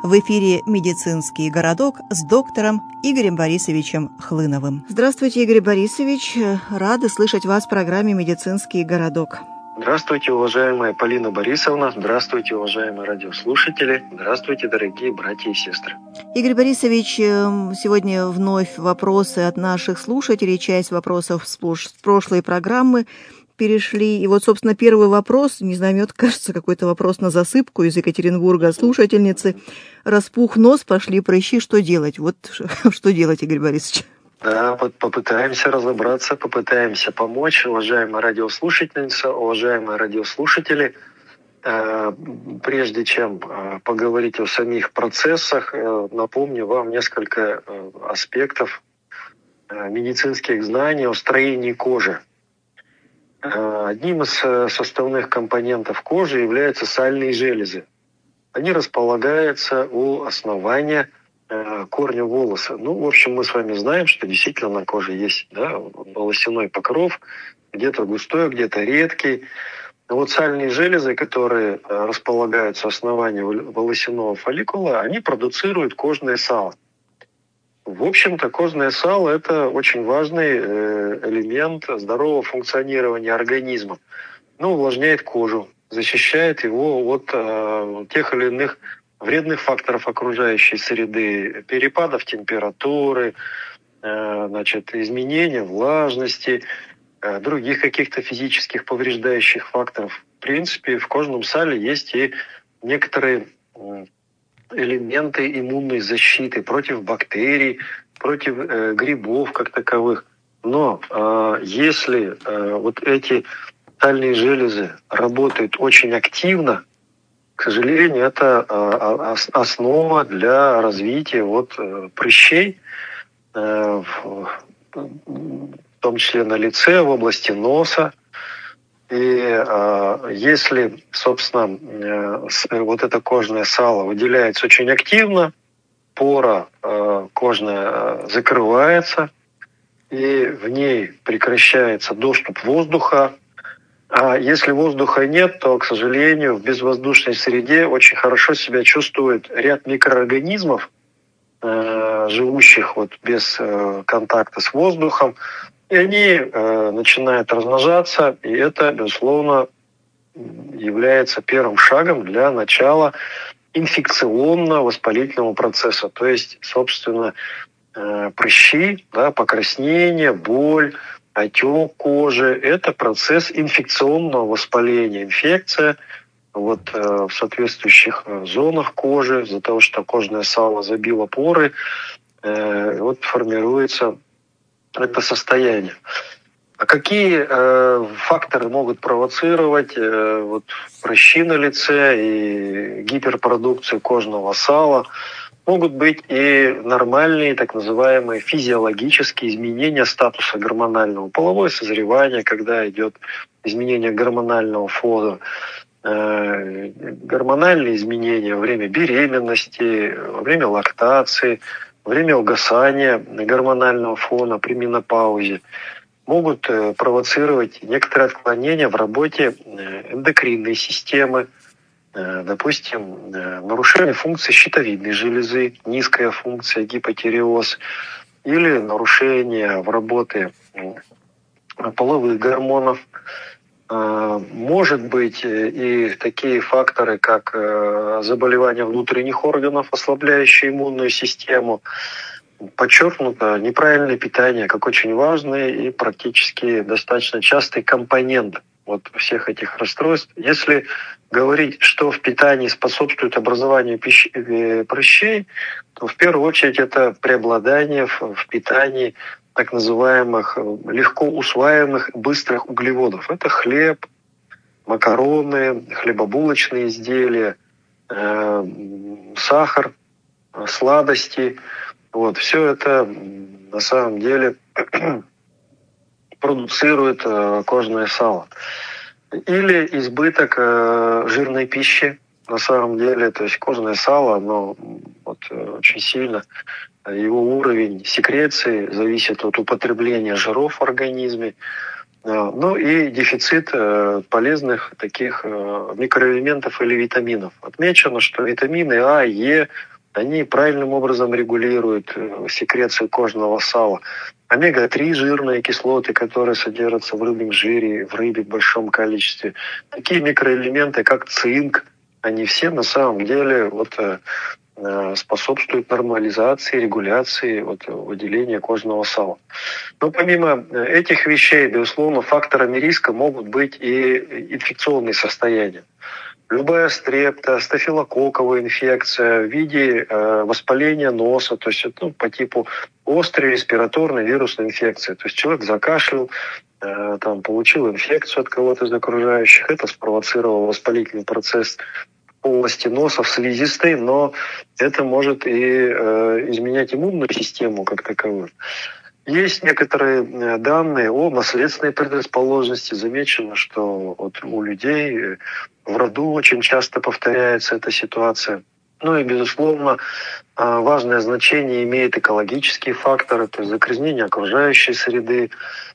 В эфире «Медицинский городок» с доктором Игорем Борисовичем Хлыновым. Здравствуйте, Игорь Борисович. Рада слышать вас в программе «Медицинский городок». Здравствуйте, уважаемая Полина Борисовна. Здравствуйте, уважаемые радиослушатели. Здравствуйте, дорогие братья и сестры. Игорь Борисович, сегодня вновь вопросы от наших слушателей. Часть вопросов с прошлой программы перешли. И вот, собственно, первый вопрос, не знаю, мне кажется, какой-то вопрос на засыпку из Екатеринбурга слушательницы. Распух нос, пошли прыщи, что делать? Вот что делать, Игорь Борисович? Да, вот попытаемся разобраться, попытаемся помочь, уважаемая радиослушательница, уважаемые радиослушатели. Прежде чем поговорить о самих процессах, напомню вам несколько аспектов медицинских знаний о строении кожи. Одним из составных компонентов кожи являются сальные железы. Они располагаются у основания корня волоса. В общем, мы с вами знаем, что действительно на коже есть волосяной покров, где-то густой, где-то редкий. Но вот сальные железы, которые располагаются у основания волосяного фолликула, они продуцируют кожное сало. В общем-то, кожное сало – это очень важный элемент здорового функционирования организма. Увлажняет кожу, защищает его от тех или иных вредных факторов окружающей среды, перепадов температуры, изменения влажности, других каких-то физических повреждающих факторов. В принципе, в кожном сале есть и некоторые элементы иммунной защиты против бактерий, против грибов как таковых. Но если вот эти сальные железы работают очень активно, к сожалению, это основа для развития прыщей, в том числе на лице, в области носа. И если, собственно, вот это кожное сало выделяется очень активно, пора кожная закрывается, и в ней прекращается доступ воздуха. А если воздуха нет, то, к сожалению, в безвоздушной среде очень хорошо себя чувствует ряд микроорганизмов, живущих без контакта с воздухом, и они начинают размножаться, и это, безусловно, является первым шагом для начала инфекционно-воспалительного процесса. То есть, собственно, прыщи, покраснение, боль, отек кожи – это процесс инфекционного воспаления. Инфекция в соответствующих зонах кожи, из-за того, что кожное сало забило поры, формируется это состояние. А какие факторы могут провоцировать прыщи на лице и гиперпродукцию кожного сала? Могут быть и нормальные, так называемые физиологические изменения статуса гормонального, половое созревание, когда идет изменение гормонального фона, гормональные изменения во время беременности, во время лактации, во время угасания гормонального фона при менопаузе. Могут провоцировать некоторые отклонения в работе эндокринной системы, допустим, нарушение функции щитовидной железы, низкая функция, гипотиреоз, или нарушение в работе половых гормонов. Может быть и такие факторы, как заболевания внутренних органов, ослабляющие иммунную систему. Подчеркнуто неправильное питание как очень важный и практически достаточно частый компонент всех этих расстройств. Если говорить, что в питании способствует образованию прыщей, то в первую очередь это преобладание в питании так называемых легко усваиваемых быстрых углеводов. Это хлеб, макароны, хлебобулочные изделия, сахар, сладости. Все это на самом деле продуцирует кожное сало. Или избыток жирной пищи. На самом деле, то есть кожное сало, оно очень сильно, его уровень секреции зависит от употребления жиров в организме. И дефицит полезных таких микроэлементов или витаминов. Отмечено, что витамины А, Е, Они правильным образом регулируют секрецию кожного сала. Омега-3 жирные кислоты, которые содержатся в рыбьем жире, в рыбе в большом количестве. Такие микроэлементы, как цинк, они все на самом деле способствуют нормализации, регуляции выделения кожного сала. Но помимо этих вещей, безусловно, факторами риска могут быть и инфекционные состояния. Любая стрепта, стафилококковая инфекция в виде воспаления носа, то есть по типу острой респираторной вирусной инфекции. То есть человек закашлял, получил инфекцию от кого-то из окружающих, это спровоцировало воспалительный процесс полости носа в слизистой, но это может и изменять иммунную систему как таковую. Есть некоторые данные о наследственной предрасположенности. Замечено, что у людей в роду очень часто повторяется эта ситуация. Ну и, безусловно, важное значение имеет экологические факторы, то есть загрязнение окружающей среды,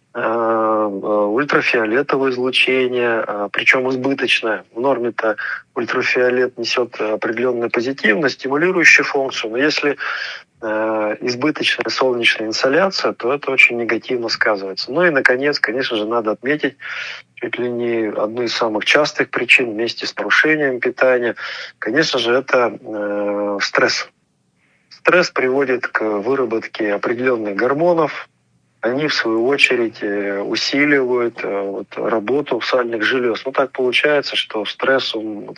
ультрафиолетовое излучение, причем избыточное. В норме-то ультрафиолет несет определенную позитивную, стимулирующую функцию, но если избыточная солнечная инсоляция, то это очень негативно сказывается. Ну и, наконец, конечно же, надо отметить чуть ли не одну из самых частых причин вместе с нарушением питания. Конечно же, это стресс. Стресс приводит к выработке определенных гормонов. Они, в свою очередь, усиливают работу сальных желез. Так получается, что стресс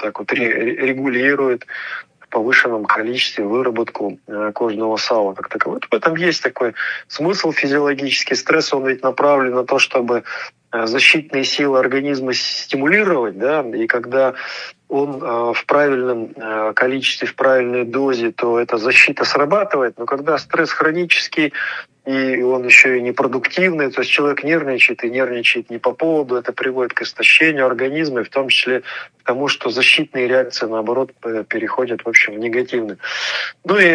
регулирует в повышенном количестве выработку кожного сала как такового. В этом есть такой смысл физиологический. Стресс, он ведь направлен на то, чтобы защитные силы организма стимулировать, да, и когда он в правильном количестве, в правильной дозе, то эта защита срабатывает. Но когда стресс хронический, и он еще и непродуктивный, то есть человек нервничает и нервничает не по поводу, это приводит к истощению организма, и в том числе к тому, что защитные реакции, наоборот, переходят, в общем, в негативные. Ну и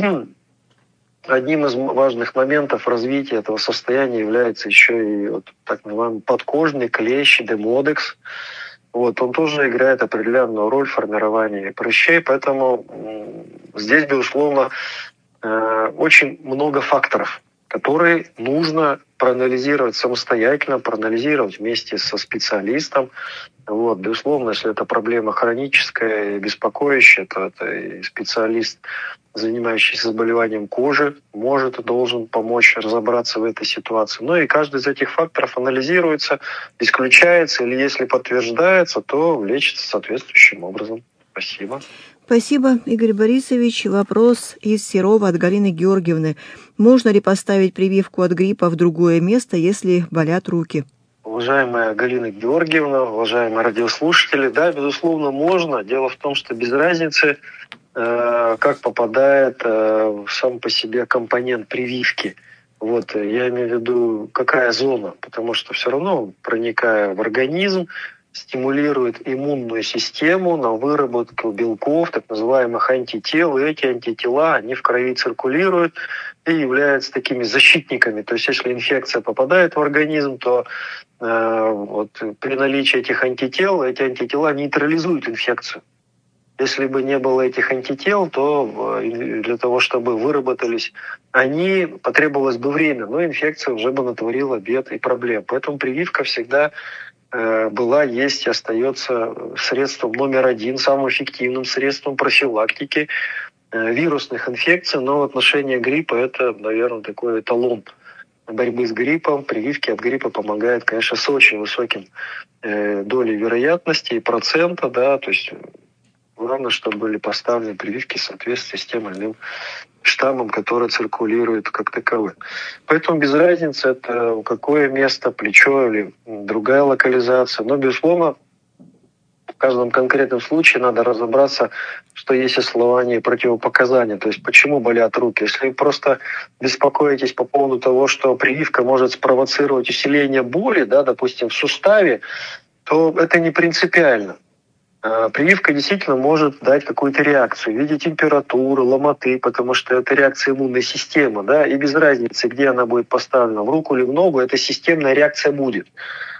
одним из важных моментов развития этого состояния является еще и так называемый подкожный клещ демодекс. Он тоже играет определенную роль в формировании прыщей, поэтому здесь, безусловно, очень много факторов, которые нужно проанализировать самостоятельно, проанализировать вместе со специалистом. Безусловно, если это проблема хроническая и беспокоящая, то это и специалист, занимающийся заболеванием кожи, может и должен помочь разобраться в этой ситуации. Ну и каждый из этих факторов анализируется, исключается или если подтверждается, то лечится соответствующим образом. Спасибо. Спасибо, Игорь Борисович. Вопрос из Серова от Галины Георгиевны. Можно ли поставить прививку от гриппа в другое место, если болят руки? Уважаемая Галина Георгиевна, уважаемые радиослушатели, да, безусловно, можно. Дело в том, что без разницы, как попадает сам по себе компонент прививки. Я имею в виду, какая зона, потому что все равно, проникая в организм, стимулирует иммунную систему на выработку белков, так называемых антител, и эти антитела, они в крови циркулируют и являются такими защитниками. То есть если инфекция попадает в организм, то при наличии этих антител, эти антитела нейтрализуют инфекцию. Если бы не было этих антител, то для того, чтобы выработались они, потребовалось бы время, но инфекция уже бы натворила бед и проблем. Поэтому прививка всегда была, есть и остается средством номер один, самым эффективным средством профилактики вирусных инфекций, но в отношении гриппа это, наверное, такой эталон борьбы с гриппом. Прививки от гриппа помогают, конечно, с очень высоким долей вероятности и процента, да, то есть главное, чтобы были поставлены прививки в соответствии с тем или иным штаммом, который циркулирует как таковой. Поэтому без разницы, это какое место, плечо или другая локализация. Но, безусловно, в каждом конкретном случае надо разобраться, что есть основания и противопоказания. То есть, почему болят руки. Если вы просто беспокоитесь по поводу того, что прививка может спровоцировать усиление боли, да, допустим, в суставе, то это не принципиально. Прививка действительно может дать какую-то реакцию в виде температуры, ломоты, потому что это реакция иммунной системы, да, и без разницы, где она будет поставлена, в руку или в ногу, эта системная реакция будет.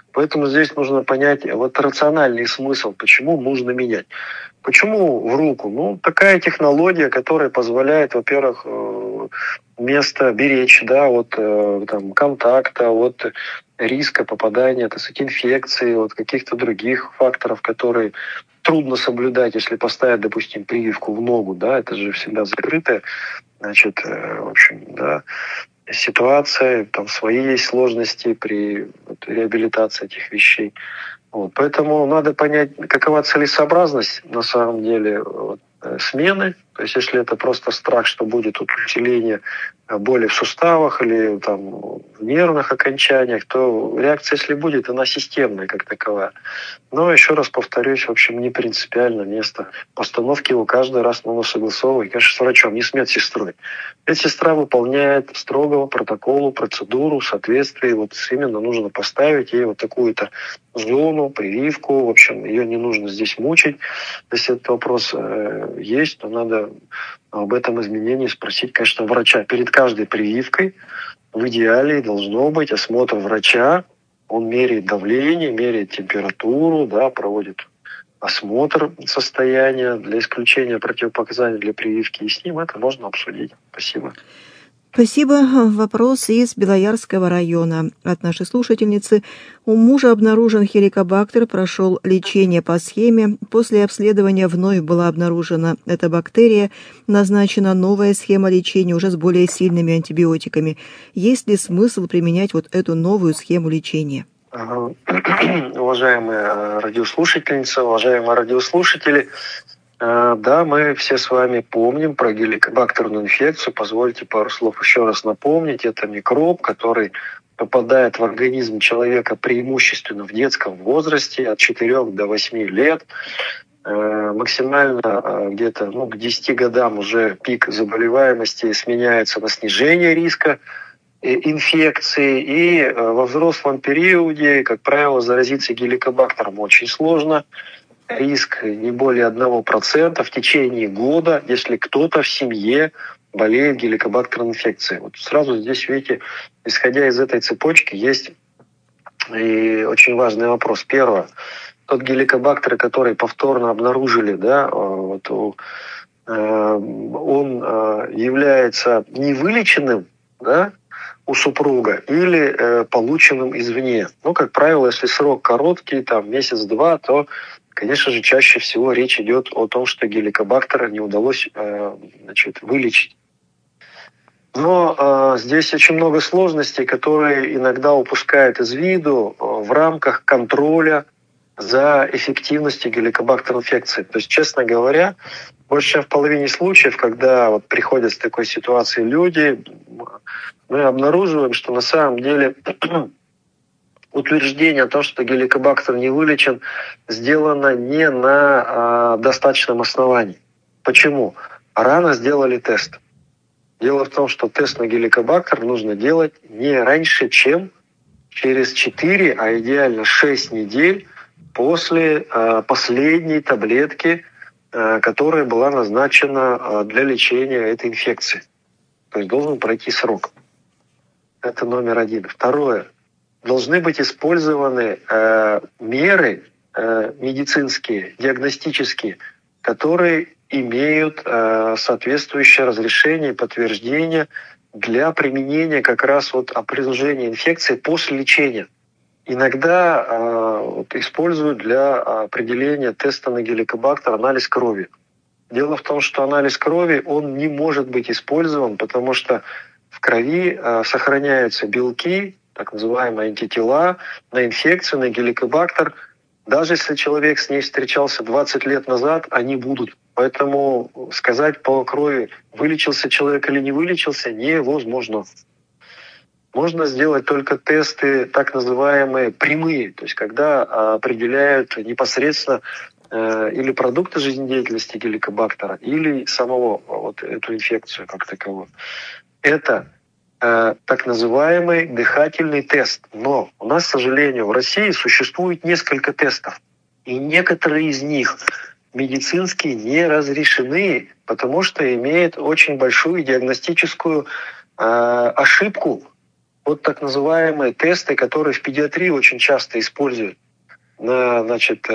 Поэтому здесь нужно понять вот рациональный смысл, почему нужно менять. Почему в руку? Ну, такая технология, которая позволяет, во-первых, место беречь, да, от там, контакта, от риска попадания, так сказать, инфекции, от каких-то других факторов, которые трудно соблюдать, если поставить, допустим, прививку в ногу, да, это же всегда закрытая, значит, в общем, да, ситуация, там свои есть сложности при реабилитации этих вещей. Вот. Поэтому надо понять, какова целесообразность на самом деле смены. То есть если это просто страх, что будет усиление боли в суставах или там, в нервных окончаниях, то реакция, если будет, она системная как таковая. Но еще раз повторюсь, в общем, не принципиально место постановки его каждый раз нужно согласовывать, конечно, с врачом, не с медсестрой. Медсестра выполняет строго протоколу, процедуру в соответствии. Вот именно нужно поставить ей вот такую-то зону, прививку. В общем, ее не нужно здесь мучить. Если этот вопрос есть, то надо об этом изменении спросить, конечно, врача. Перед каждой прививкой в идеале должно быть осмотр врача. Он меряет давление, меряет температуру, да, проводит осмотр состояния для исключения противопоказаний для прививки. И с ним это можно обсудить. Спасибо. Спасибо. Вопрос из Белоярского района от нашей слушательницы. У мужа обнаружен хеликобактер, прошел лечение по схеме. После обследования вновь была обнаружена эта бактерия. Назначена новая схема лечения уже с более сильными антибиотиками. Есть ли смысл применять вот эту новую схему лечения? Уважаемые радиослушательницы, уважаемые радиослушатели, да, мы все с вами помним про геликобактерную инфекцию. Позвольте пару слов еще раз напомнить. Это микроб, который попадает в организм человека преимущественно в детском возрасте от 4 до 8 лет. Максимально где-то к 10 годам уже пик заболеваемости сменяется на снижение риска инфекции. И во взрослом периоде, как правило, заразиться геликобактером очень сложно. Риск не более 1% в течение года, если кто-то в семье болеет геликобактерной инфекцией. Вот сразу здесь, видите, исходя из этой цепочки, есть и очень важный вопрос. Первое. Тот геликобактер, который повторно обнаружили, да, он является невылеченным, да, у супруга или полученным извне. Ну, как правило, если срок короткий, там месяц-два, то, конечно же, чаще всего речь идет о том, что геликобактера не удалось вылечить. Но здесь очень много сложностей, которые иногда упускают из виду в рамках контроля за эффективностью геликобактерной инфекции. То есть, честно говоря, больше чем в половине случаев, когда вот приходят с такой ситуацией люди, мы обнаруживаем, что на самом деле утверждение о том, что геликобактер не вылечен, сделано не на достаточном основании. Почему? Рано сделали тест. Дело в том, что тест на геликобактер нужно делать не раньше, чем через 4, а идеально 6 недель после последней таблетки, которая была назначена для лечения этой инфекции. То есть должен пройти срок. Это номер один. Второе. Должны быть использованы меры медицинские, диагностические, которые имеют соответствующее разрешение и подтверждение для применения как раз вот обнаружения инфекции после лечения. Иногда используют для определения теста на геликобактер анализ крови. Дело в том, что анализ крови, он не может быть использован, потому что в крови сохраняются белки, так называемые антитела, на инфекцию, на геликобактер. Даже если человек с ней встречался 20 лет назад, они будут. Поэтому сказать по крови, вылечился человек или не вылечился, невозможно. Можно сделать только тесты так называемые прямые, то есть когда определяют непосредственно или продукты жизнедеятельности геликобактера, или самого вот эту инфекцию как таковую. Это так называемый дыхательный тест. Но у нас, к сожалению, в России существует несколько тестов. И некоторые из них медицински не разрешены, потому что имеют очень большую диагностическую ошибку вот так называемые тесты, которые в педиатрии очень часто используют. Значит,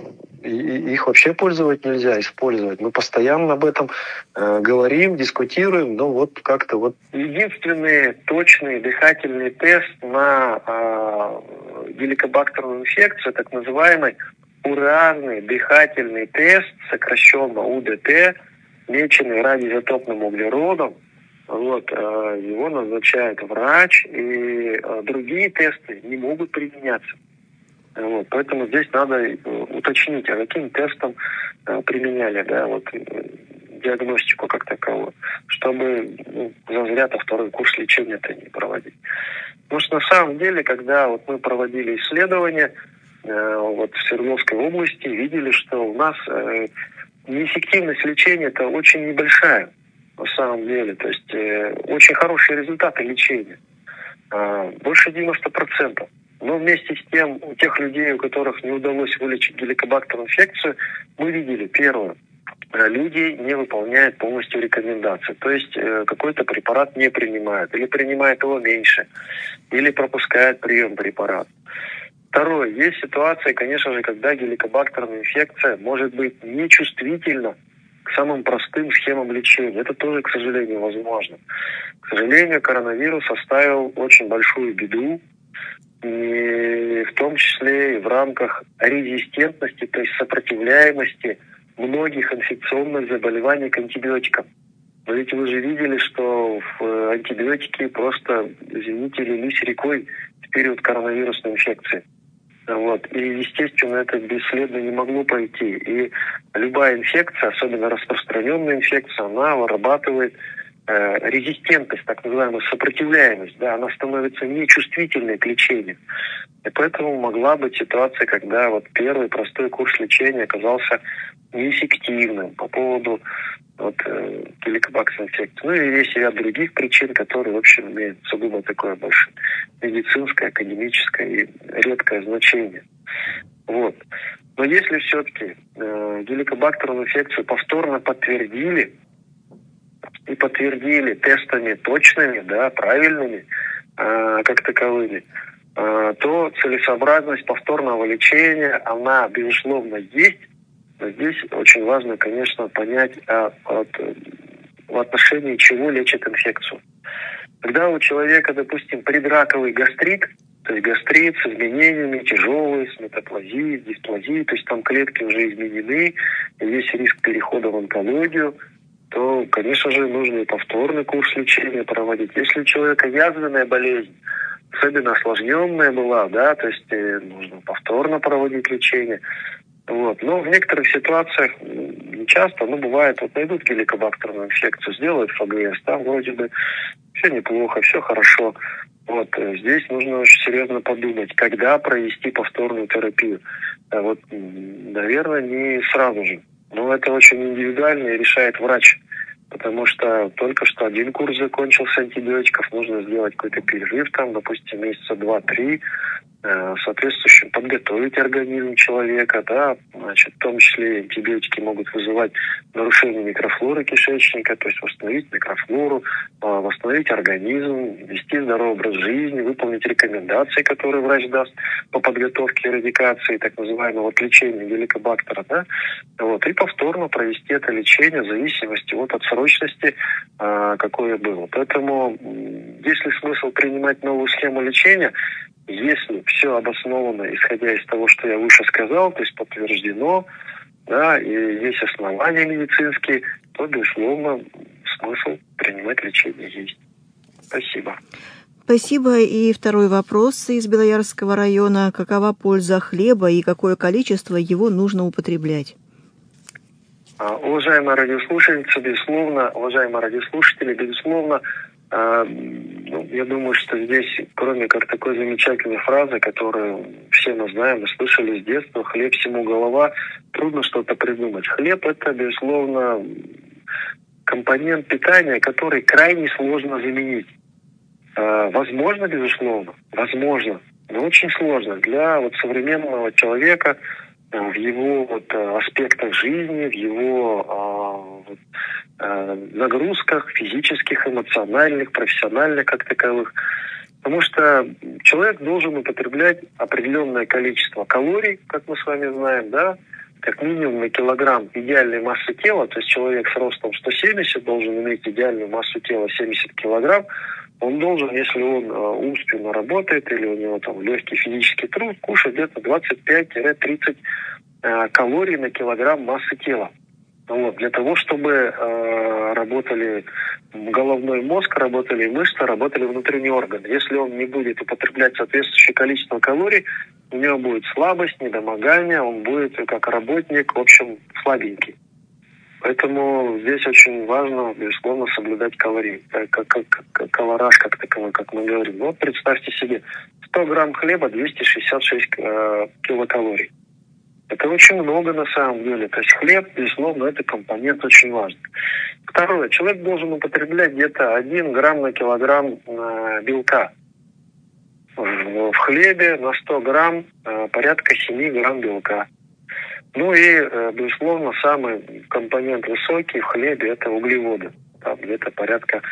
их вообще пользовать нельзя, использовать. Мы постоянно об этом говорим, дискутируем, но вот как-то вот единственный точный дыхательный тест на геликобактерную инфекцию, так называемый уреазный дыхательный тест, сокращенно УДТ, меченный радиоизотопным углеродом. Вот, его назначает врач, и другие тесты не могут применяться. Вот, поэтому здесь надо уточнить, а каким тестом применяли, да, вот диагностику как таковую, чтобы зазря-то второй курс лечения-то не проводить. Потому что на самом деле, когда вот мы проводили исследования вот в Свердловской области, видели, что у нас неэффективность лечения-то очень небольшая на самом деле, то есть очень хорошие результаты лечения, больше 90%. Но вместе с тем, у тех людей, у которых не удалось вылечить геликобактерную инфекцию, мы видели, первое, люди не выполняют полностью рекомендации. То есть какой-то препарат не принимают, или принимают его меньше, или пропускают прием препарата. Второе, есть ситуация, конечно же, когда геликобактерная инфекция может быть нечувствительна к самым простым схемам лечения. Это тоже, к сожалению, возможно. К сожалению, коронавирус оставил очень большую беду, и в том числе и в рамках резистентности, то есть сопротивляемости многих инфекционных заболеваний к антибиотикам. Но ведь вы же видели, что антибиотики просто, извините, лились рекой в период коронавирусной инфекции. Вот. И, естественно, это бесследно не могло пройти. И любая инфекция, особенно распространенная инфекция, она вырабатывает резистентность, так называемую сопротивляемость, да, она становится нечувствительной к лечению. И поэтому могла быть ситуация, когда вот первый простой курс лечения оказался неэффективным по поводу геликобактерной инфекции. Ну и есть ряд других причин, которые, в общем, имеют сугубо такое больше медицинское, академическое и редкое значение. Вот. Но если все-таки геликобактерную инфекцию повторно подтвердили, и подтвердили тестами точными, да, правильными, как таковыми, то целесообразность повторного лечения, она, безусловно, есть. Но здесь очень важно, конечно, понять, в отношении чего лечат инфекцию. Когда у человека, допустим, предраковый гастрит, то есть гастрит с изменениями, тяжелый, с метаплазией, с дисплазией, то есть там клетки уже изменены, и есть риск перехода в онкологию, то, конечно же, нужно и повторный курс лечения проводить. Если у человека язвенная болезнь, особенно осложненная была, да, то есть нужно повторно проводить лечение. Вот. Но в некоторых ситуациях, не часто, но бывает, вот найдут геликобактерную инфекцию, сделают ФГС, там вроде бы все неплохо, все хорошо. Вот здесь нужно очень серьезно подумать, когда провести повторную терапию. Вот, наверное, не сразу же. Но это очень индивидуально и решает врач. Потому что только что один курс закончился антибиотиков, нужно сделать какой-то перерыв, там, допустим, месяца 2-3, соответствующе подготовить организм человека, да, значит, в том числе антибиотики могут вызывать нарушение микрофлоры кишечника, то есть восстановить микрофлору, восстановить организм, вести здоровый образ жизни, выполнить рекомендации, которые врач даст по подготовке и радикации, так называемого вот лечения геликобактера, да, вот, и повторно провести это лечение в зависимости от отсрочности, какое было. Поэтому есть ли смысл принимать новую схему лечения? Если все обосновано, исходя из того, что я выше сказал, то есть подтверждено, да, и есть основания медицинские, то, безусловно, смысл принимать лечение есть. Спасибо. Спасибо. И второй вопрос из Белоярского района. Какова польза хлеба и какое количество его нужно употреблять? Уважаемая радиослушательница, безусловно, уважаемые радиослушатели, безусловно, я думаю, что здесь, кроме как такой замечательной фразы, которую все мы знаем, мы слышали с детства, хлеб всему голова, трудно что-то придумать. Хлеб – это, безусловно, компонент питания, который крайне сложно заменить. Возможно, безусловно, возможно, но очень сложно для вот современного человека в его вот аспектах жизни, в его нагрузках физических, эмоциональных, профессиональных как таковых. Потому что человек должен употреблять определенное количество калорий, как мы с вами знаем, да, как минимум на килограмм идеальной массы тела, то есть человек с ростом 170 должен иметь идеальную массу тела 70 килограмм, он должен, если он умственно работает или у него там легкий физический труд, кушать где-то 25-30 калорий на килограмм массы тела. Вот, для того, чтобы работали головной мозг, работали мышцы, работали внутренние органы. Если он не будет употреблять соответствующее количество калорий, у него будет слабость, недомогание, он будет как работник, в общем, слабенький. Поэтому здесь очень важно, безусловно, соблюдать калории, калораж как таковой, как мы говорим. Вот представьте себе, 100 грамм хлеба, 266 килокалорий. Это очень много на самом деле. То есть хлеб, безусловно, это компонент очень важный. Второе. Человек должен употреблять где-то 1 грамм на килограмм белка. В хлебе на 100 грамм порядка 7 грамм белка. Ну и, безусловно, самый компонент высокий в хлебе – это углеводы. Там где-то порядка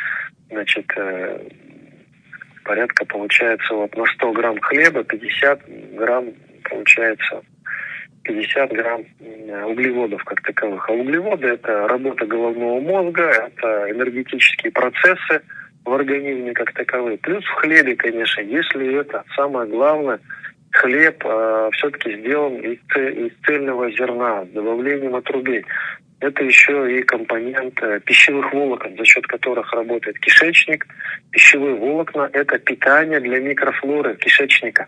получается вот на 100 грамм хлеба 50 грамм получается 50 грамм углеводов как таковых. А углеводы – это работа головного мозга, это энергетические процессы в организме как таковые. Плюс в хлебе, конечно, если это самое главное, хлеб все-таки сделан из цельного зерна с добавлением отрубей. Это еще и компонент пищевых волокон, за счет которых работает кишечник. Пищевые волокна – это питание для микрофлоры кишечника.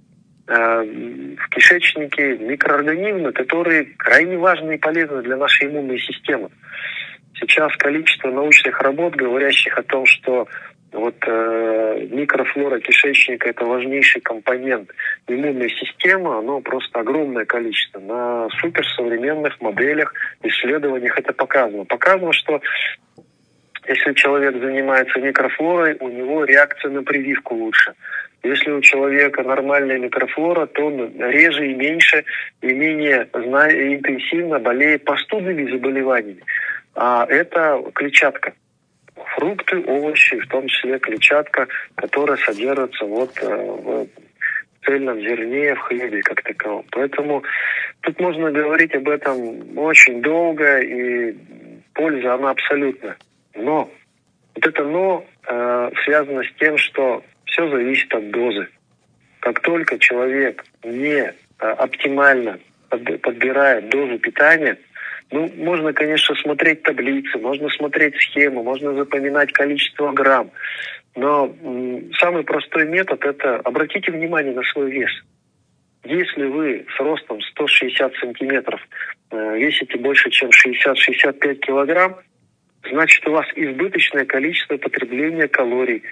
В кишечнике микроорганизмы, которые крайне важны и полезны для нашей иммунной системы. Сейчас количество научных работ, говорящих о том, что микрофлора кишечника – это важнейший компонент иммунной системы, оно просто огромное количество. На суперсовременных моделях, исследованиях это показано. Показано, что если человек занимается микрофлорой, у него реакция на прививку лучше. Если у человека нормальная микрофлора, то он реже и меньше, и менее интенсивно болеет простудными заболеваниями. А это клетчатка. Фрукты, овощи, в том числе клетчатка, которая содержится в цельном зерне, в хлебе как таковом. Поэтому тут можно говорить об этом очень долго, и польза она абсолютна. Но вот это «но» связано с тем, что все зависит от дозы. Как только человек не оптимально подбирает дозу питания, можно, конечно, смотреть таблицы, можно смотреть схему, можно запоминать количество грамм. Но самый простой метод – это обратите внимание на свой вес. Если вы с ростом 160 сантиметров весите больше, чем 60-65 килограмм, значит, у вас избыточное количество потребления калорий.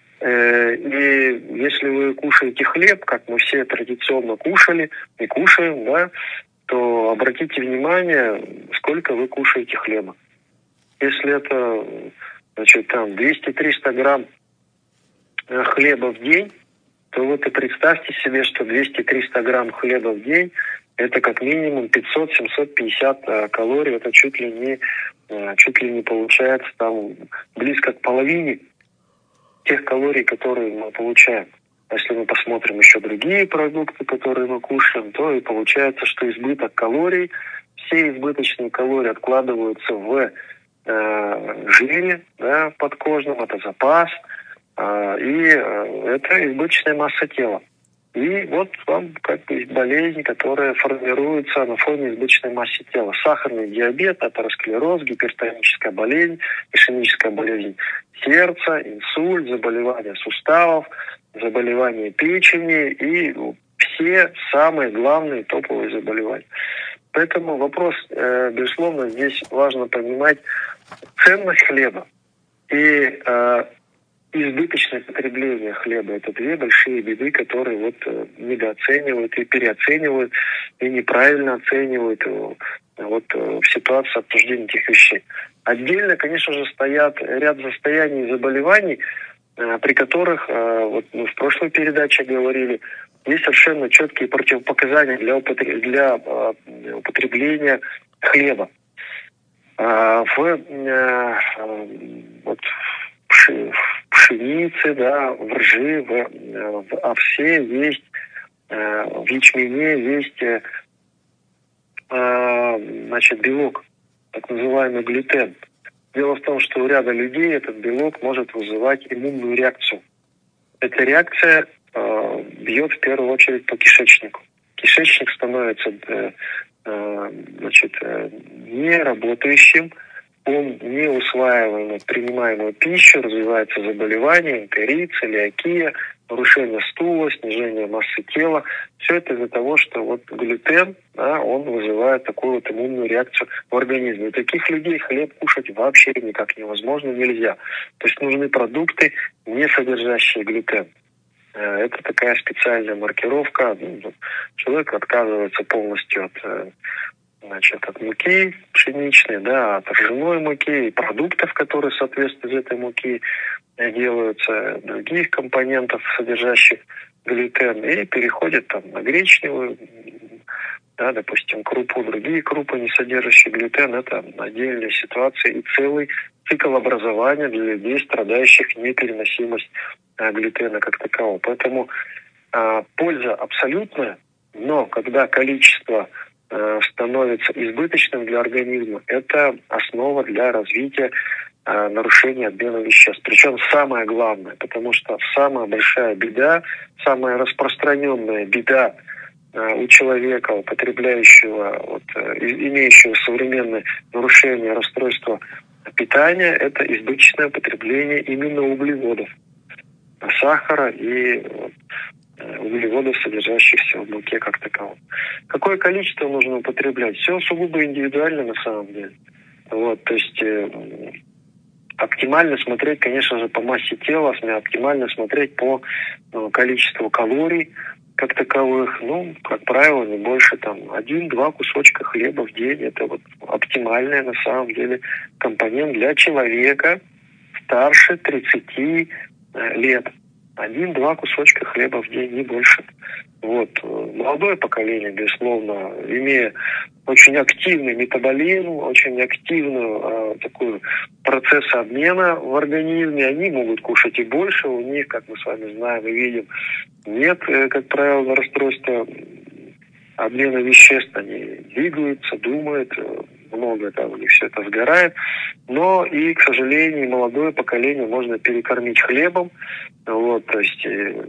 И если вы кушаете хлеб, как мы все традиционно кушали и кушаем, да, то обратите внимание, сколько вы кушаете хлеба. Если это 200-300 грамм хлеба в день, то вот и представьте себе, что 200-300 грамм хлеба в день – это как минимум 500-750 калорий. Это чуть ли не получается там близко к половине тех калорий, которые мы получаем. Если мы посмотрим еще другие продукты, которые мы кушаем, то и получается, что избыток калорий, все избыточные калории откладываются в жире, да, подкожном, это запас, и это избыточная масса тела. И вот вам болезнь, которая формируется на фоне избыточной массы тела. Сахарный диабет, атеросклероз, гипертоническая болезнь, ишемическая болезнь сердца, инсульт, заболевания суставов, заболевания печени и все самые главные топовые заболевания. Поэтому вопрос, безусловно, здесь важно понимать ценность хлеба и избыточное потребление хлеба. Это две большие беды, которые недооценивают и переоценивают, и неправильно оценивают в ситуации обсуждения этих вещей. Отдельно, конечно же, стоят ряд состояний и заболеваний, при которых, мы в прошлой передаче говорили, есть совершенно четкие противопоказания для употребления хлеба. В пшенице, да, в ржи, в овсе есть, в ячмене есть белок, так называемый глютен. Дело в том, что у ряда людей этот белок может вызывать иммунную реакцию. Эта реакция бьет в первую очередь по кишечнику. Кишечник становится неработающим, он не усваивает принимаемую пищу, развивается заболевание, энтерит, целиакия, нарушение стула, снижение массы тела. Все это из-за того, что вот глютен, да, он вызывает такую вот иммунную реакцию в организме. У таких людей хлеб кушать вообще никак невозможно, нельзя. То есть нужны продукты, не содержащие глютен. Это такая специальная маркировка. Человек отказывается полностью от муки пшеничной, да, от ржаной муки и продуктов, которые, соответственно, из этой муки делаются, других компонентов, содержащих глютен, и переходит там на гречневую, да, допустим, крупу, другие крупы, не содержащие глютен. Это отдельная ситуация и целый цикл образования для людей, страдающих непереносимость глютена как такового. Поэтому польза абсолютная, но когда количество становится избыточным для организма, это основа для развития нарушения обмена веществ. Причем самое главное, потому что самая большая беда, самая распространенная беда у человека, употребляющего, имеющего современное нарушение, расстройство питания, это избыточное употребление именно углеводов, сахара и углеводов, содержащихся в муке как таковом. Какое количество нужно употреблять? Все сугубо индивидуально на самом деле. То есть оптимально смотреть, конечно же, по массе тела, оптимально смотреть по количеству калорий как таковых. Как правило, не больше 1-2 кусочка хлеба в день. Это оптимальный на самом деле компонент для человека старше 30 лет. 1-2 кусочка хлеба в день, не больше. Молодое поколение, безусловно, имея очень активный метаболизм, очень активную такой процесс обмена в организме, они могут кушать и больше. У них, как мы с вами знаем и видим, нет, как правило, расстройства обмена веществ. Они двигаются, думают, много у них все это сгорает. Но и, к сожалению, молодое поколение можно перекормить хлебом. То есть,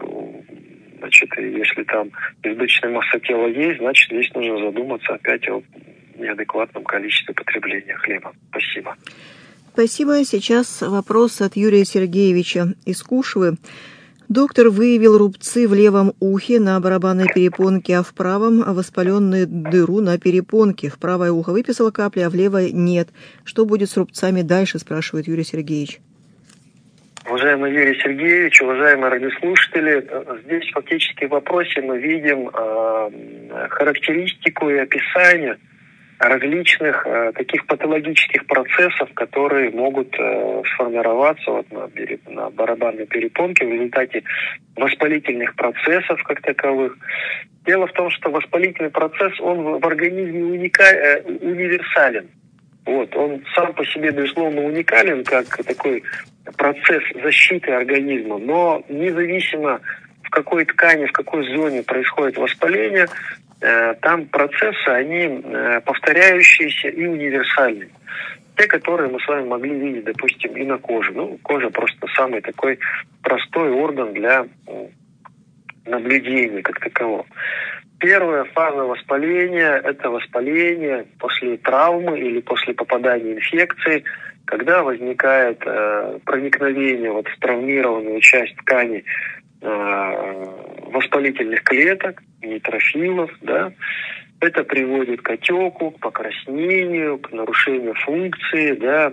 если там избыточная масса тела есть, значит, здесь нужно задуматься опять о неадекватном количестве потребления хлеба. Спасибо. Спасибо. Сейчас вопрос от Юрия Сергеевича из Кушвы. Доктор выявил рубцы в левом ухе на барабанной перепонке, а в правом воспаленную дыру на перепонке. В правое ухо выписала капли, а в левое нет. Что будет с рубцами дальше, спрашивает Юрий Сергеевич. Уважаемый Юрий Сергеевич, уважаемые радиослушатели, здесь фактически в вопросе мы видим характеристику и описание различных таких патологических процессов, которые могут сформироваться на барабанной перепонке в результате воспалительных процессов как таковых. Дело в том, что воспалительный процесс, он в организме универсален. Он сам по себе, безусловно, уникален, как такой процесс защиты организма, но независимо в какой ткани, в какой зоне происходит воспаление, там процессы, они повторяющиеся и универсальные. Те, которые мы с вами могли видеть, допустим, и на коже. Кожа просто самый такой простой орган для наблюдения как такового. Первая фаза воспаления – это воспаление после травмы или после попадания инфекции, когда возникает проникновение в травмированную часть ткани воспалительных клеток, нейтрофилов, да. Это приводит к отеку, к покраснению, к нарушению функции, да,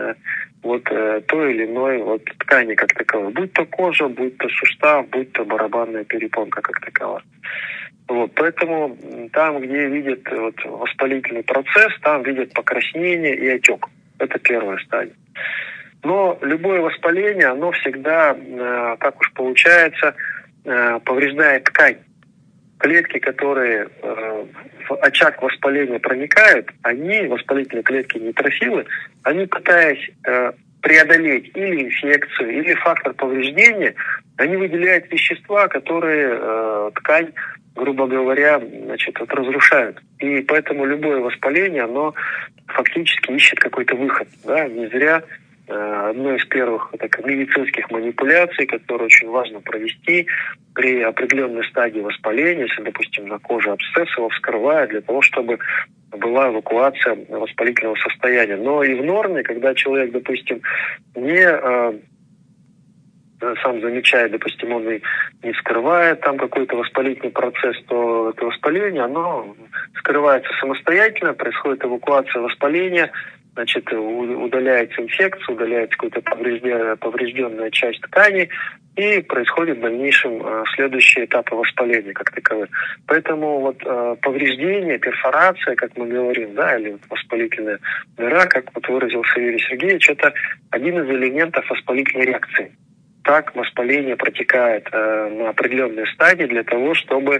той или иной ткани как таковой. Будь то кожа, будь то сустав, будь то барабанная перепонка как таковая. Поэтому там, где видят воспалительный процесс, там видят покраснение и отек. Это первая стадия. Но любое воспаление, оно всегда, так уж получается, повреждает ткань. Клетки, которые в очаг воспаления проникают, воспалительные клетки нейтрофилы, они, пытаясь преодолеть или инфекцию, или фактор повреждения, они выделяют вещества, которые ткань, грубо говоря, разрушают. И поэтому любое воспаление, оно фактически ищет какой-то выход. Да? Не зря одной из первых медицинских манипуляций, которые очень важно провести при определенной стадии воспаления, если, допустим, на коже абсцесс, его вскрывают для того, чтобы была эвакуация воспалительного состояния. Но и в норме, когда человек, допустим, не сам замечает, допустим, он и не скрывает там какой-то воспалительный процесс, то это воспаление, оно скрывается самостоятельно, происходит эвакуация воспаления, удаляется инфекция, удаляется какая-то поврежденная часть ткани, и происходит в дальнейшем следующие этапы воспаления как таковые. Поэтому повреждение, перфорация, как мы говорим, да, или воспалительная дыра, как выразился Юрий Сергеевич, это один из элементов воспалительной реакции. Так воспаление протекает на определенной стадии для того, чтобы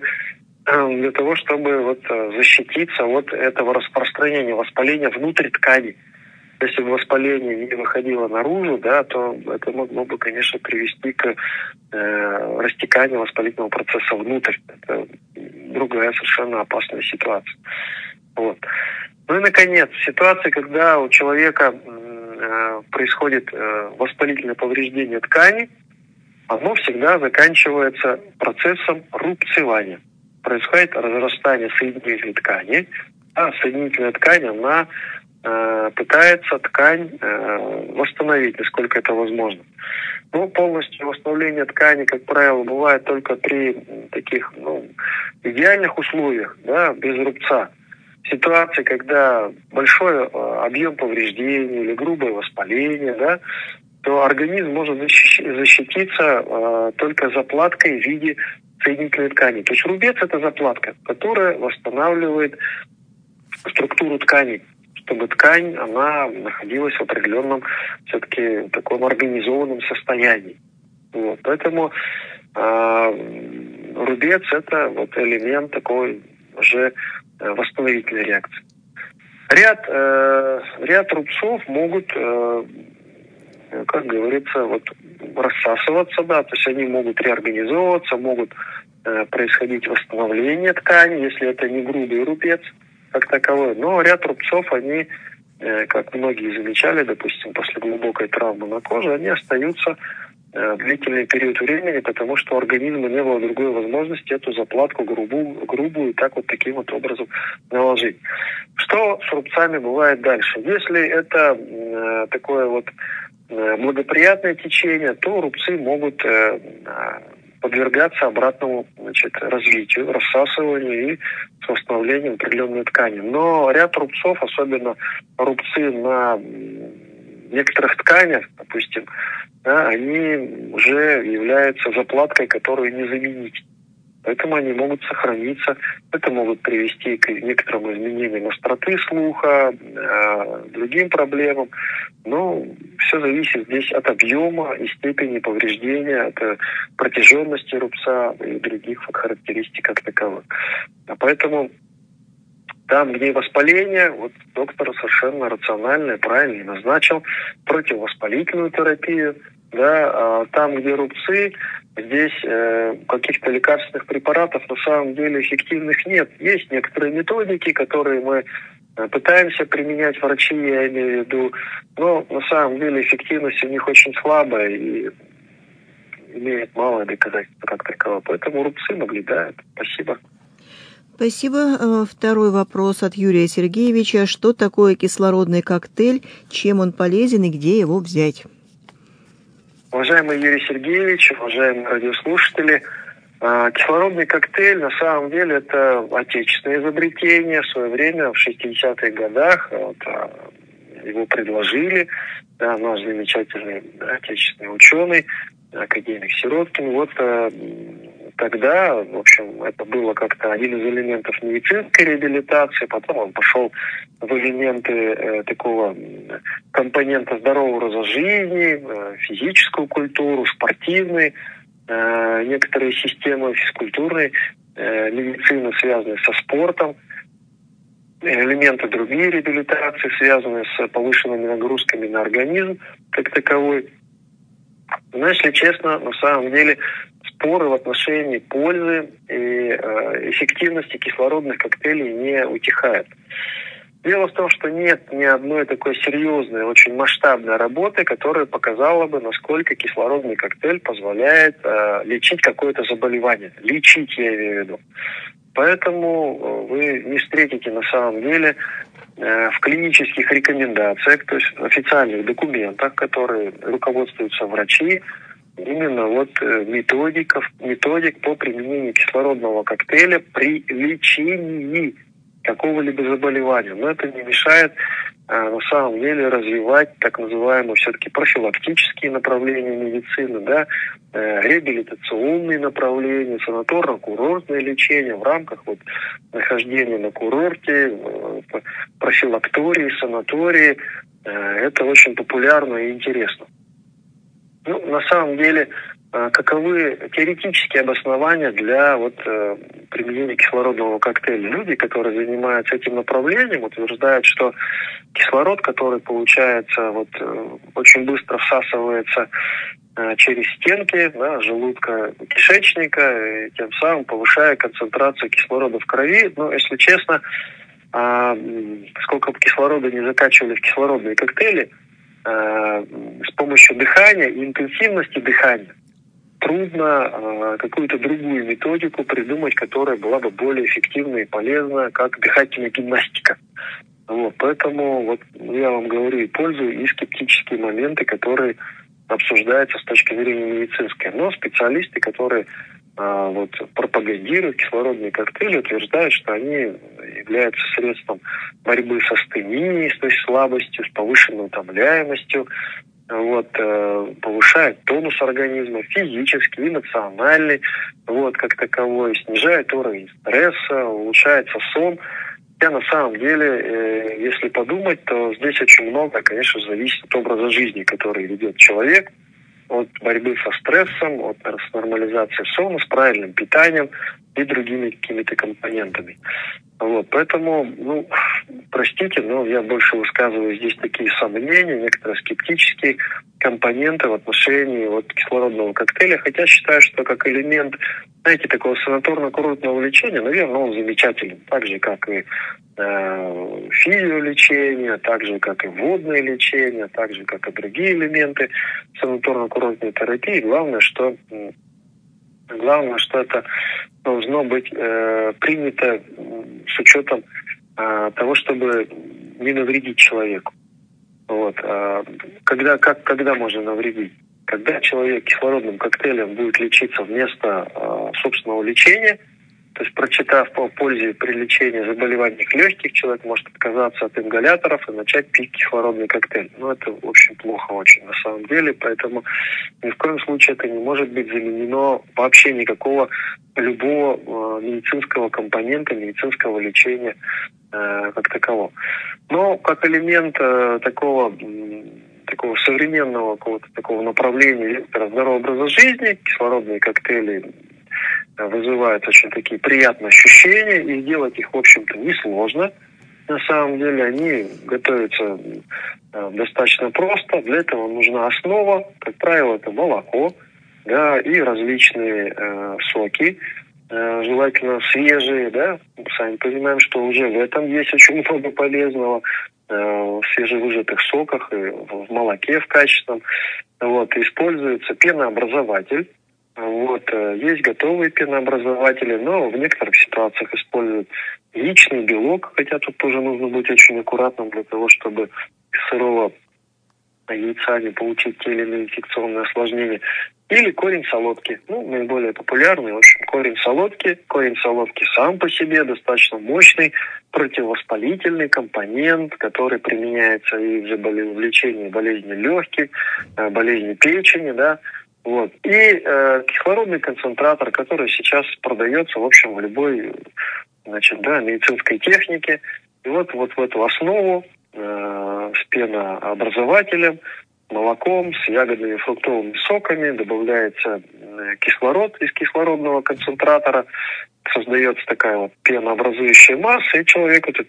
защититься от этого распространения воспаления внутрь ткани. Если бы воспаление не выходило наружу, да, то это могло бы, конечно, привести к растеканию воспалительного процесса внутрь. Это другая совершенно опасная ситуация. Вот. Ну и, наконец, ситуация, когда у человека происходит воспалительное повреждение ткани, оно всегда заканчивается процессом рубцевания. Происходит разрастание соединительной ткани, а соединительная ткань, она пытается ткань восстановить, насколько это возможно. Но полностью восстановление ткани, как правило, бывает только при таких идеальных условиях, да, без рубца. Ситуации, когда большой объем повреждений или грубое воспаление, да, то организм может защититься только заплаткой в виде соединительной ткани. То есть рубец – это заплатка, которая восстанавливает структуру ткани, чтобы ткань, она находилась в определенном все-таки таком организованном состоянии. Вот. Поэтому рубец – это элемент такой уже восстановительной реакции. Ряд рубцов могут, как говорится, рассасываться, да, то есть они могут реорганизовываться, могут происходить восстановление ткани, если это не грубый рубец как таковой. Но ряд рубцов, они, как многие замечали, допустим, после глубокой травмы на коже, они остаются длительный период времени, потому что у организма не было другой возможности эту заплатку грубую таким образом наложить. Что с рубцами бывает дальше? Если это такое благоприятное течение, то рубцы могут подвергаться обратному развитию, рассасыванию и восстановлению определенной ткани. Но ряд рубцов, особенно рубцы на некоторых тканях, допустим, да, они уже являются заплаткой, которую не заменить. Поэтому они могут сохраниться. Это могут привести к некоторым изменениям остроты слуха, другим проблемам. Но все зависит здесь от объема и степени повреждения, от протяженности рубца и других характеристик как таковых. Поэтому там, где воспаление, доктор совершенно рационально и правильно назначил противовоспалительную терапию. Да, а там, где рубцы, здесь каких-то лекарственных препаратов на самом деле эффективных нет. Есть некоторые методики, которые мы пытаемся применять, врачи, я имею в виду, но на самом деле эффективность у них очень слабая и имеет малое доказательство как таковое. Поэтому рубцы наблюдают. Спасибо. Спасибо. Второй вопрос от Юрия Сергеевича. Что такое кислородный коктейль, чем он полезен и где его взять? Уважаемый Юрий Сергеевич, уважаемые радиослушатели, кислородный коктейль на самом деле это отечественное изобретение. В свое время, в 60-х годах, его предложили наш замечательный отечественный ученый, академик Сироткин. Тогда, в общем, это было как-то один из элементов медицинской реабилитации, потом он пошел в элементы такого компонента здорового образа жизни, физическую культуру, спортивные, некоторые системы физкультурной медицины, связанные со спортом. элементы другие реабилитации, связанные с повышенными нагрузками на организм как таковой. Но, если честно, на самом деле споры в отношении пользы и эффективности кислородных коктейлей не утихают. Дело в том, что нет ни одной такой серьезной, очень масштабной работы, которая показала бы, насколько кислородный коктейль позволяет лечить какое-то заболевание. Лечить, я имею в виду. Поэтому вы не встретите на самом деле в клинических рекомендациях, то есть официальных документах, которые руководствуются врачи, именно методик по применению кислородного коктейля при лечении какого-либо заболевания. Но это не мешает на самом деле развивать так называемые все-таки профилактические направления медицины, да, реабилитационные направления, санаторно-курортное лечение в рамках нахождения на курорте, профилактории, санатории. Это очень популярно и интересно. На самом деле, каковы теоретические обоснования для применения кислородного коктейля? Люди, которые занимаются этим направлением, утверждают, что кислород, который получается очень быстро всасывается через стенки желудка, кишечника, и тем самым повышая концентрацию кислорода в крови. Но, если честно, сколько бы кислорода не закачивали в кислородные коктейли, с помощью дыхания и интенсивности дыхания трудно какую-то другую методику придумать, которая была бы более эффективна и полезна, как дыхательная гимнастика. Поэтому я вам говорю и пользу, и скептические моменты, которые обсуждаются с точки зрения медицинской. Но специалисты, которые пропагандируют кислородные коктейли, утверждают, что они являются средством борьбы с астенией, то есть слабостью, с повышенной утомляемостью, повышает тонус организма, физический, эмоциональный, как таковой, снижает уровень стресса, улучшается сон. Хотя на самом деле, если подумать, то здесь очень много, конечно, зависит от образа жизни, который ведет человек, от борьбы со стрессом, от нормализации сона, с правильным питанием и другими какими-то компонентами. Поэтому, простите, но я больше высказываю здесь такие сомнения, некоторые скептические компоненты в отношении кислородного коктейля, хотя считаю, что как элемент, такого санаторно-курортного лечения, наверное, он замечателен, так же, как и физиолечение, так же, как и водное лечение, так же, как и другие элементы санаторно-курортной терапии. Главное, что это должно быть принято с учетом того, чтобы не навредить человеку. Когда можно навредить? Когда человек кислородным коктейлем будет лечиться вместо собственного лечения, то есть, прочитав по пользе при лечении заболеваний легких, человек может отказаться от ингаляторов и начать пить кислородный коктейль. Это, в общем, плохо очень на самом деле, поэтому ни в коем случае это не может быть заменено вообще любого медицинского компонента, медицинского лечения как такового. Но как элемент такого современного какого-то такого направления здорового образа жизни, кислородные коктейли вызывают очень такие приятные ощущения, и сделать их, в общем-то, несложно. На самом деле они готовятся достаточно просто. Для этого нужна основа, как правило, это молоко, и различные соки, желательно свежие, Мы сами понимаем, что уже в этом есть очень много полезного, в свежевыжатых соках и в молоке в качественном. Используется пенообразователь. Есть готовые пенообразователи, но в некоторых ситуациях используют яичный белок, хотя тут тоже нужно быть очень аккуратным для того, чтобы из сырого яйца не получить те или иные инфекционные осложнения. Или корень солодки. Наиболее популярный, в общем, корень солодки. Корень солодки сам по себе достаточно мощный противовоспалительный компонент, который применяется и в лечении болезней легких, болезней печени, И кислородный концентратор, который сейчас продается, в общем, в любой, медицинской технике. И в эту основу с пенообразователем молоком, с ягодными фруктовыми соками, добавляется кислород из кислородного концентратора, создается такая вот пенообразующая масса, и человек эту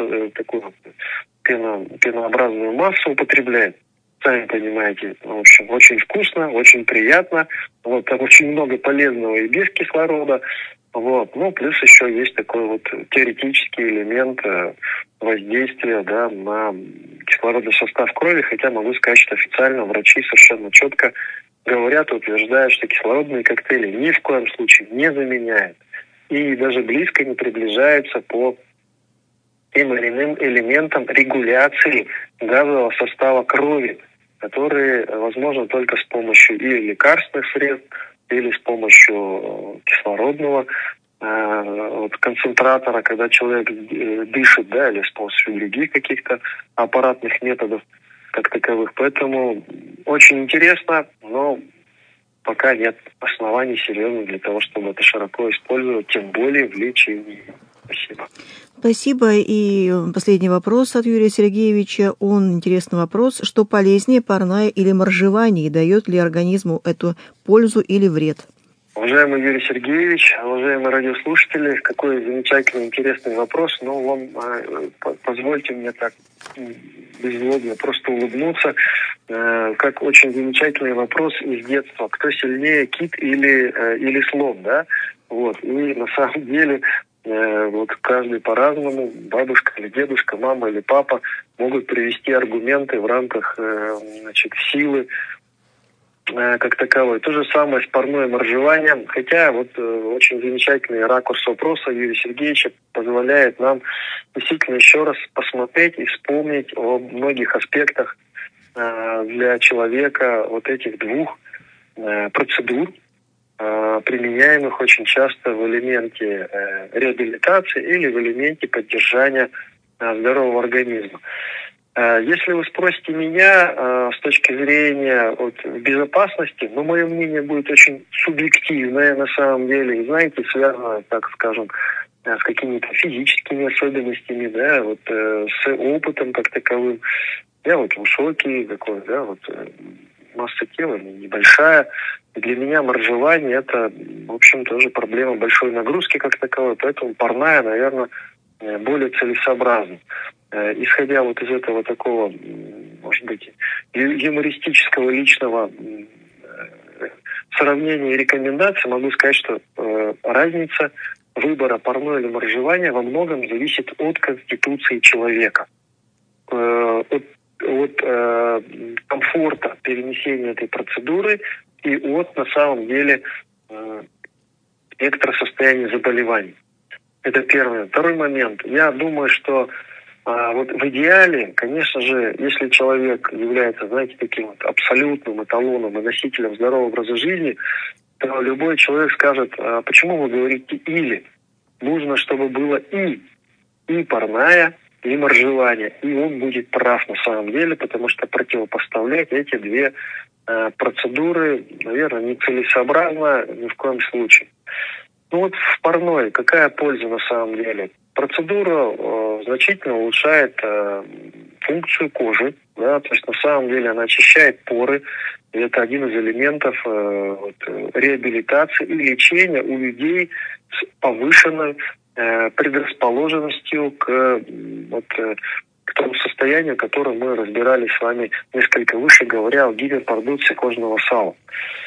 пенообразную массу употребляет. Сами понимаете, в общем, очень вкусно, очень приятно. Вот, там очень много полезного и без кислорода. Вот. Ну, плюс еще есть такой вот теоретический элемент воздействия, да, на кислородный состав крови, хотя могу сказать, что официально врачи совершенно четко говорят, утверждают, что кислородные коктейли ни в коем случае не заменяют и даже близко не приближаются по тем или иным элементам регуляции газового состава крови, которые возможны только с помощью или лекарственных средств, или с помощью кислородного концентратора, когда человек дышит, да, или с помощью других каких-то аппаратных методов как таковых. Поэтому очень интересно, но пока нет оснований серьезных для того, чтобы это широко использовать, тем более в лечении. Спасибо. Спасибо. И последний вопрос от Юрия Сергеевича. Интересный вопрос. Что полезнее, парная или моржевание? Дает ли организму эту пользу или вред? Уважаемый Юрий Сергеевич, уважаемые радиослушатели, какой замечательный, интересный вопрос. Но вам позвольте мне так беззлобно просто улыбнуться. Как очень замечательный вопрос из детства. Кто сильнее, кит или слон, да? Вот. И на самом деле вот каждый по-разному, бабушка или дедушка, мама или папа могут привести аргументы в рамках силы как таковой. То же самое с парное моржевание. Хотя вот очень замечательный ракурс вопроса Юрия Сергеевича позволяет нам действительно еще раз посмотреть и вспомнить о многих аспектах для человека вот этих двух процедур, применяемых очень часто в элементе реабилитации или в элементе поддержания здорового организма. Если вы спросите меня с точки зрения безопасности, мое мнение будет очень субъективное на самом деле, и, знаете, связано, так скажем, с какими-то физическими особенностями, да, с опытом как таковым. Я высокий такой, да, масса тела небольшая. Для меня моржевание – это, в общем, тоже проблема большой нагрузки как таковой, поэтому парная, наверное, более целесообразна. Исходя из этого такого, может быть, юмористического личного сравнения и рекомендаций, могу сказать, что разница выбора парной или моржевания во многом зависит от конституции человека, от комфорта перенесения этой процедуры и от, на самом деле, спектра состояния заболеваний. Это первый. Второй момент. Я думаю, что в идеале, конечно же, если человек является, знаете, таким абсолютным эталоном и носителем здорового образа жизни, то любой человек скажет, почему вы говорите «или». Нужно, чтобы было и парная, и моржевание. И он будет прав на самом деле, потому что противопоставлять эти две процедуры, наверное, нецелесообразно ни в коем случае. В парной какая польза на самом деле? Процедура значительно улучшает функцию кожи, да, то есть на самом деле она очищает поры, и это один из элементов реабилитации и лечения у людей с повышенной предрасположенностью к тому состоянию, которое мы разбирали с вами несколько выше, говоря о гиперпродукции кожного сала.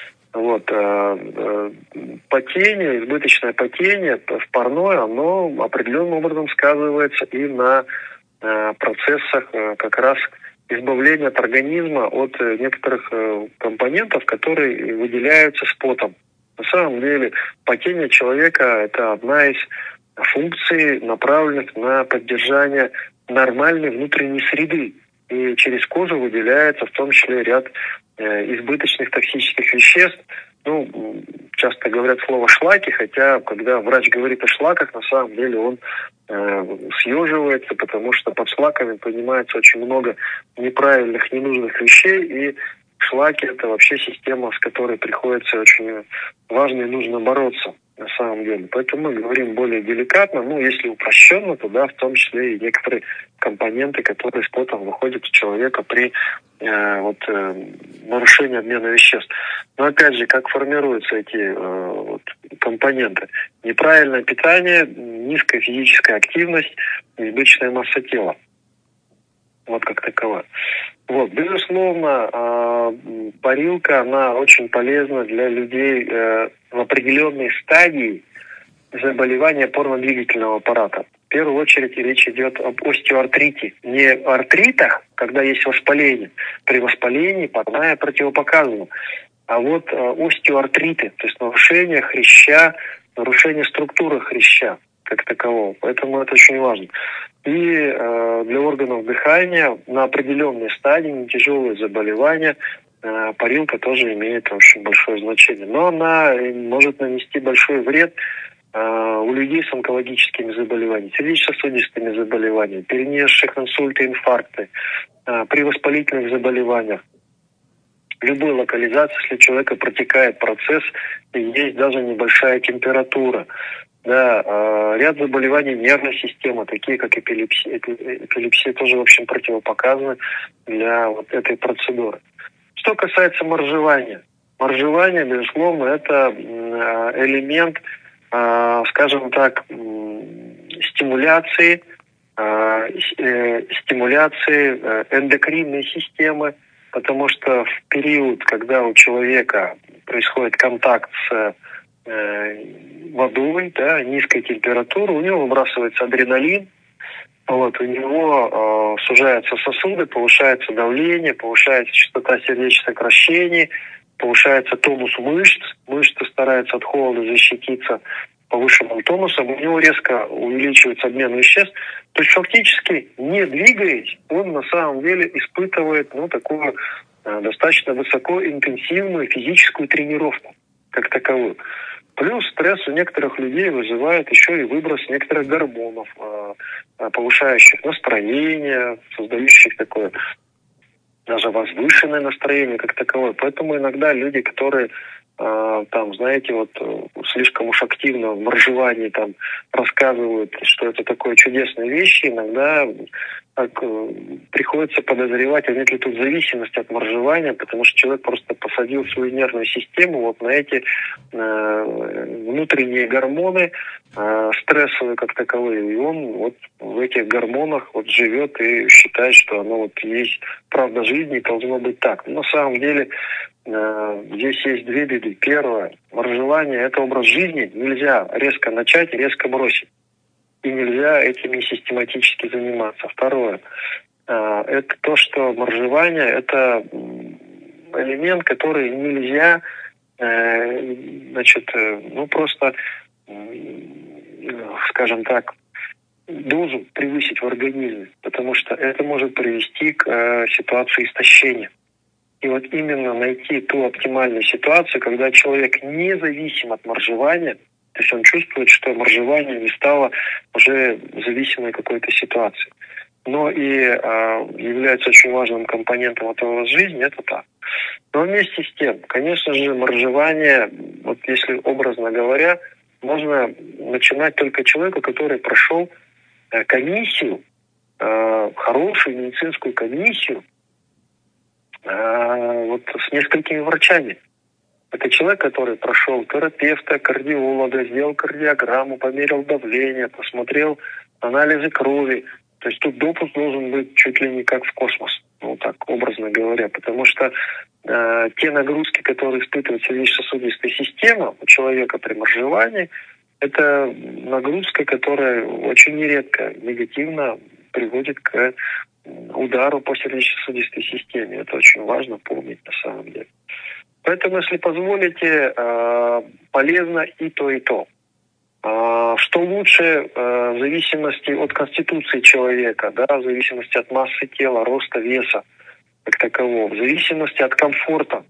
Потение, избыточное потение в парной, оно определенным образом сказывается и на процессах как раз избавления от организма от некоторых компонентов, которые выделяются с потом. На самом деле потение человека – это одна из функций, направленных на поддержание нормальной внутренней среды. И через кожу выделяется в том числе ряд избыточных токсических веществ. Часто говорят слово «шлаки», хотя, когда врач говорит о шлаках, на самом деле он съеживается, потому что под шлаками понимается очень много неправильных, ненужных вещей, и шлаки – это вообще система, с которой приходится очень важно и нужно бороться на самом деле. Поэтому мы говорим более деликатно, если упрощенно, то да, в том числе и некоторые компоненты, которые с потом выходят у человека при нарушении обмена веществ. Но опять же, как формируются эти компоненты? Неправильное питание, низкая физическая активность, избыточная масса тела. Вот как таковая. Безусловно, парилка, она очень полезна для людей в определенной стадии заболевания опорно-двигательного аппарата. В первую очередь речь идет об остеоартрите. Не артритах, когда есть воспаление. При воспалении парная противопоказана. А вот остеоартриты, то есть нарушение хряща, нарушение структуры хряща как такового. Поэтому это очень важно. И для органов дыхания на определенной стадии, не тяжелые заболевания, парилка тоже имеет очень большое значение. Но она может нанести большой вред у людей с онкологическими заболеваниями, сердечно-сосудистыми заболеваниями, перенесших инсульты, инфаркты, при воспалительных заболеваниях. Любой локализации, если у человека протекает процесс и есть даже небольшая температура. Да, ряд заболеваний нервной системы, такие как эпилепсия. Эпилепсия тоже, в общем, противопоказаны для вот этой процедуры. Что касается моржевания. Моржевание, безусловно, это элемент, скажем так, стимуляции эндокринной системы, потому что в период, когда у человека происходит контакт с водой, да, низкой температуры, у него выбрасывается адреналин, у него сужаются сосуды, повышается давление, повышается частота сердечных сокращений, повышается тонус мышц, мышцы стараются от холода защититься повышенным тонусом, у него резко увеличивается обмен веществ. То есть фактически, не двигаясь, он на самом деле испытывает такую достаточно высокоинтенсивную физическую тренировку как таковую. Плюс стресс у некоторых людей вызывает еще и выброс некоторых гормонов, повышающих настроение, создающих такое даже возвышенное настроение как таковое. Поэтому иногда люди, которые слишком уж активно в моржевании рассказывают, что это такое чудесные вещи, иногда приходится подозревать, нет ли тут зависимости от моржевания, потому что человек просто посадил свою нервную систему на эти внутренние гормоны, стрессовые как таковые, и он в этих гормонах живет и считает, что оно есть правда жизни, и должно быть так. Но на самом деле здесь есть две беды. Первое, моржевание – это образ жизни, нельзя резко начать, резко бросить. И нельзя этим систематически заниматься. Второе, это то, что моржевание – это элемент, который нельзя, скажем так, дозу превысить в организме, потому что это может привести к ситуации истощения. И именно найти ту оптимальную ситуацию, когда человек независим от моржевания, то есть он чувствует, что моржевание не стало уже зависимой какой-то ситуации. Но и является очень важным компонентом этого жизни, это так. Но вместе с тем, конечно же, моржевание, если образно говоря, можно начинать только человеку, который прошел комиссию, хорошую медицинскую комиссию, с несколькими врачами. Это человек, который прошел терапевта, кардиолога, сделал кардиограмму, померил давление, посмотрел анализы крови. То есть тут допуск должен быть чуть ли не как в космос, так образно говоря. Потому что те нагрузки, которые испытывает сердечно-сосудистая система у человека при моржевании, это нагрузка, которая очень нередко негативно приводит к удару по сердечно-сосудистой системе. Это очень важно помнить на самом деле. Поэтому, если позволите, полезно и то, и то. Что лучше в зависимости от конституции человека, в зависимости от массы тела, роста, веса как такового, в зависимости от комфорта.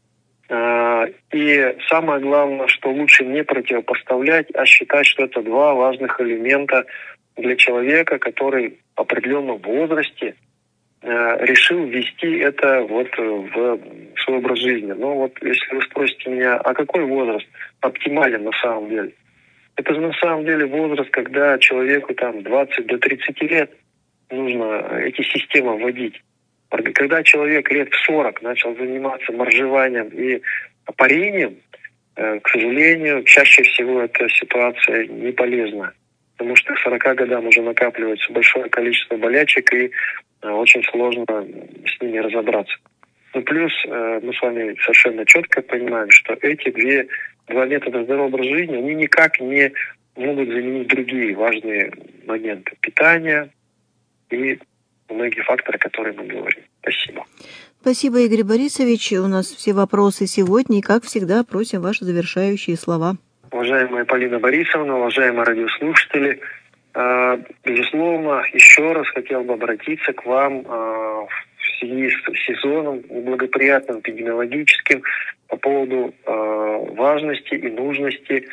И самое главное, что лучше не противопоставлять, а считать, что это два важных элемента для человека, который в определенном возрасте решил ввести это в свой образ жизни. Если вы спросите меня, а какой возраст оптимален на самом деле? Это на самом деле возраст, когда человеку там 20 до 30 лет нужно эти системы вводить. Когда человек лет в 40 начал заниматься моржеванием и парением, к сожалению, чаще всего эта ситуация не полезна. Потому что к 40 годам уже накапливается большое количество болячек, и очень сложно с ними разобраться. Ну, плюс мы с вами совершенно четко понимаем, что эти два метода здорового образа жизни, они никак не могут заменить другие важные моменты питания и многие факторы, которые мы говорим. Спасибо. Спасибо, Игорь Борисович. У нас все вопросы сегодня, и, как всегда, просим ваши завершающие слова. Уважаемая Полина Борисовна, уважаемые радиослушатели, безусловно, еще раз хотел бы обратиться к вам в связи с сезоном неблагоприятным эпидемиологическим по поводу важности и нужности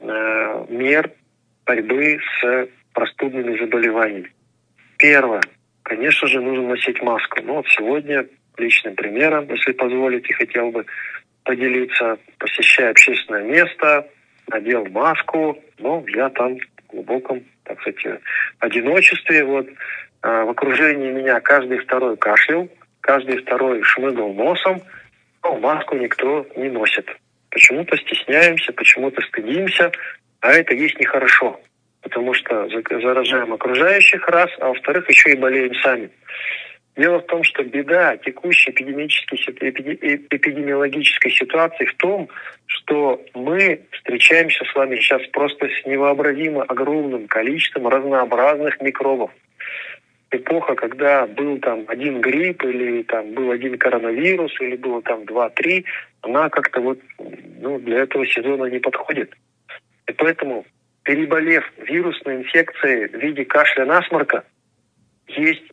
мер борьбы с простудными заболеваниями. Первое. Конечно же, нужно носить маску. Но вот сегодня личным примером, если позволите, хотел бы поделиться. Посещая общественное место, надел маску, но я там в глубоком, так сказать, одиночестве. Вот в окружении меня каждый второй кашлял, каждый второй шмыгал носом, но маску никто не носит. Почему-то стесняемся, почему-то стыдимся, а это есть нехорошо. Потому что заражаем окружающих раз, а во-вторых, еще и болеем сами. Дело в том, что беда текущей эпидемиологической ситуации в том, что мы встречаемся с вами сейчас просто с невообразимо огромным количеством разнообразных микробов. Эпоха, когда был там один грипп, или там был один коронавирус, или было там 2-3, она как-то вот для этого сезона не подходит. И поэтому, переболев вирусной инфекцией в виде кашля, насморка, есть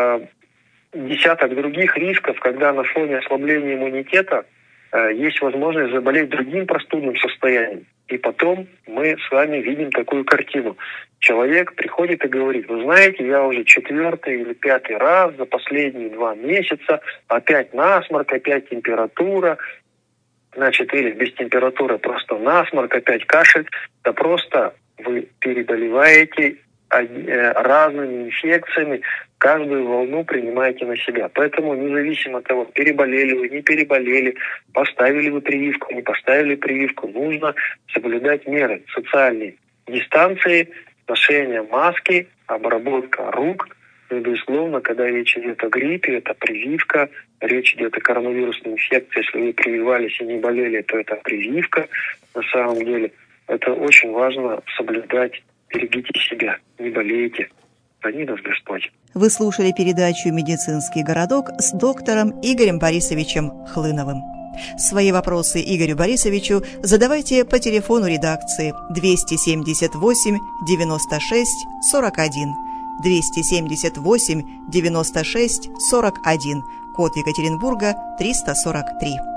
десяток других рисков, когда на фоне ослабления иммунитета есть возможность заболеть другим простудным состоянием. И потом мы с вами видим такую картину. Человек приходит и говорит: вы знаете, я уже 4-й или 5-й раз за последние 2 месяца, опять насморк, опять температура, значит, или без температуры просто насморк, опять кашель. Да просто вы переболеваете разными инфекциями, каждую волну принимаете на себя. Поэтому независимо от того, переболели вы, не переболели, поставили вы прививку, не поставили прививку, нужно соблюдать меры социальной дистанции, ношение маски, обработка рук. И, безусловно, когда речь идет о гриппе, это прививка, речь идет о коронавирусной инфекции, если вы прививались и не болели, то это прививка. На самом деле это очень важно соблюдать. Берегите себя, не болейте. Храни нас Господь. Вы слушали передачу «Медицинский городок» с доктором Игорем Борисовичем Хлыновым. Свои вопросы Игорю Борисовичу задавайте по телефону редакции 278 96 41, 278 96 41, код Екатеринбурга 343.